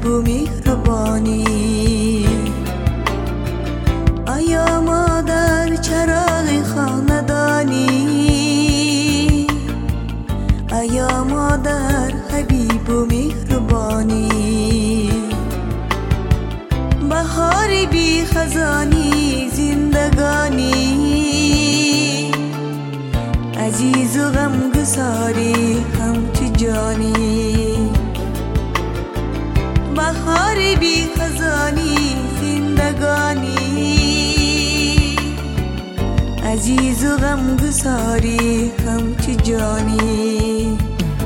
حبیب و مهربانی. آیا مادر چراغ خاندانی، آیا مادر حبیب و مهربانی. بهار بی خزانی زندگانی، عزیز و غمگساری همچو جانی. بهار بی خزانی زندگانی، عزیز و غمگساری همچو جانی.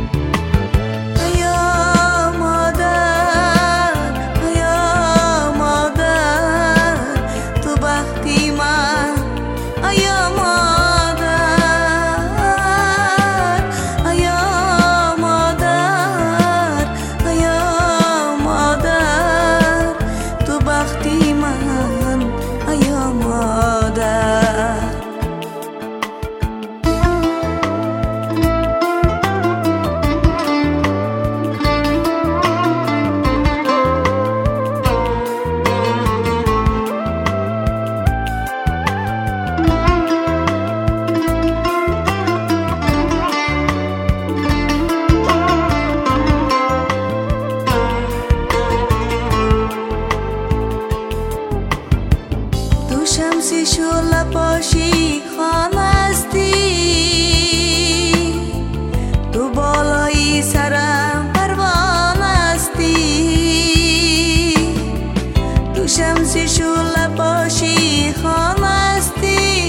شمس شعله پاشی خان هستی، تو بالای سرم پروانه هستی. تو شمس شعله پاشی خان هستی،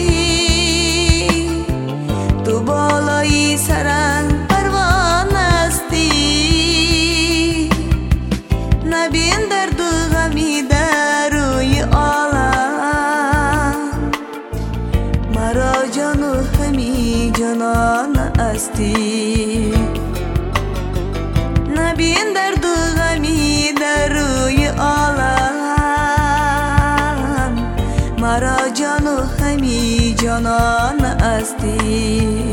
تو بالای سرم پروانه هستی. نبین درد و غمی در روی مرا جان و همی جانان هستی. نبین درد و غمی در روی عالم، مرا جان و همی جانان هستی.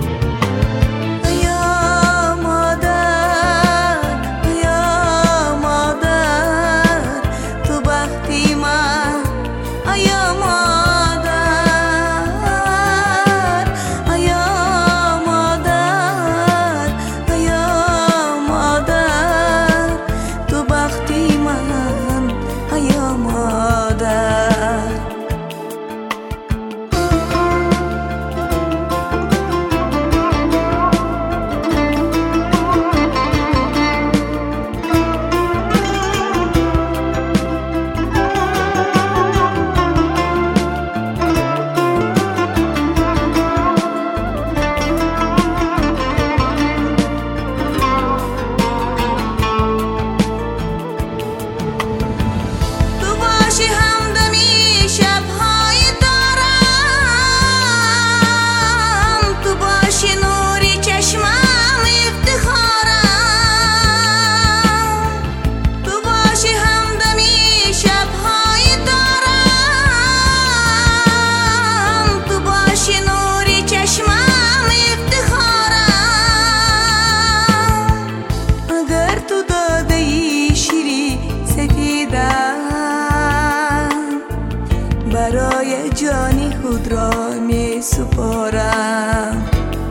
برای جانی خود را می سپارم.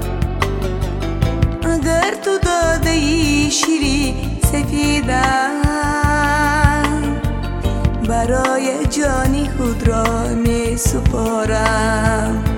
اگر تو داده ای شیری سفیدم، برای جانی خود را می سپارم.